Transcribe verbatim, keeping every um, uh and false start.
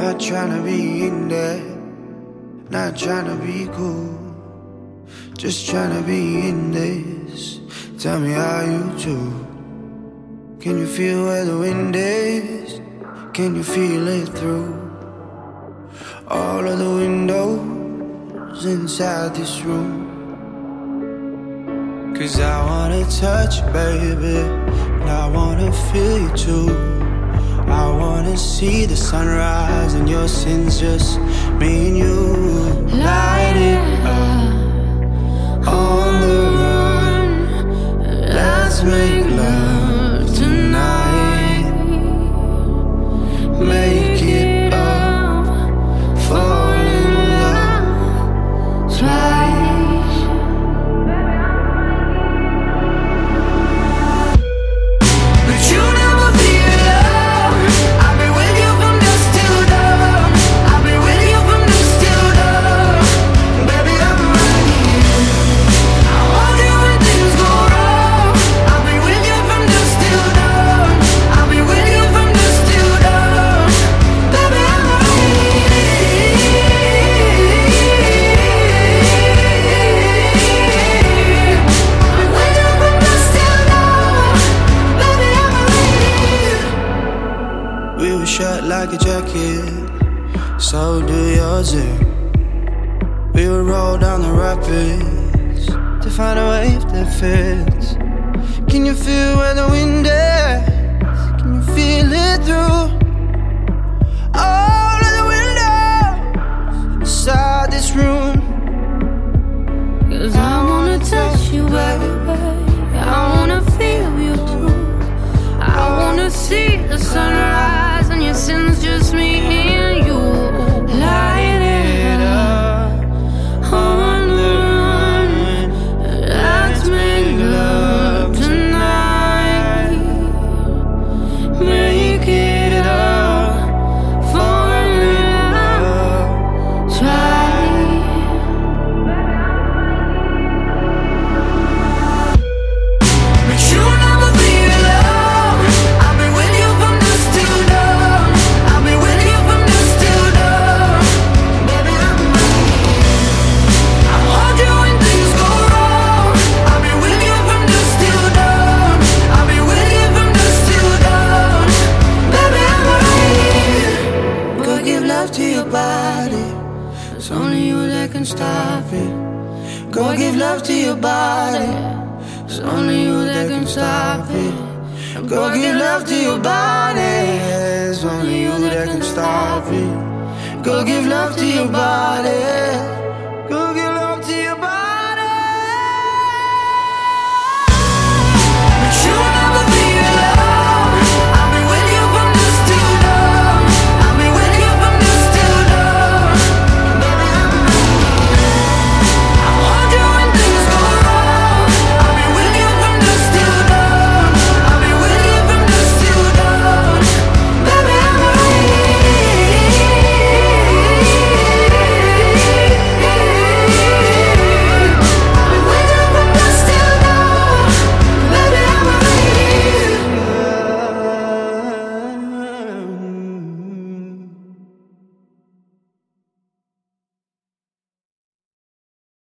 Not tryna be in there, not tryna be cool, just tryna be in this. Tell me how you do. Can you feel where the wind is? Can you feel it through all of the windows inside this room? Cause I wanna touch you, baby, and I wanna feel you too. I wanna see the sunrise and your sins, just me and you. Light it up on the run. Let's make love tonight. Make it up, fall in love twice. But you never be alone. I'll be with you from dusk till dawn. I'll be with you from dusk till dawn. Baby, I'm right here. I hold you when things go wrong. I'll be with you from dusk till dawn. I'll be with you from dusk till dawn. Baby, I'm right here. I'll be with you from dusk till dawn. Baby, I'm right here. We were shut like a jacket, so do yours. eh? We would roll down the rapids to find a wave that fits. Can you feel where the wind is? Can you feel it through all of the windows inside this room? Cause I wanna touch you, baby. I wanna feel you too. I wanna see the sunrise and your sins, just me and you. Light it up on the run. Let's make love tonight. Make it up, fall in love twice. But you never be alone. I'll be with you from dusk till dawn. I'll be with you from dusk till dawn. Baby, I'm right here. I hold you when things go wrong. I'll be with you from dusk till dawn. I'll be with you from dusk till dawn. Baby, I'm right here. Go give love to your body. It's only you that can stop it. Go give love to your body. It's only you that can stop it. Go give love to your body. It's only you that can stop it. Go give love to your body.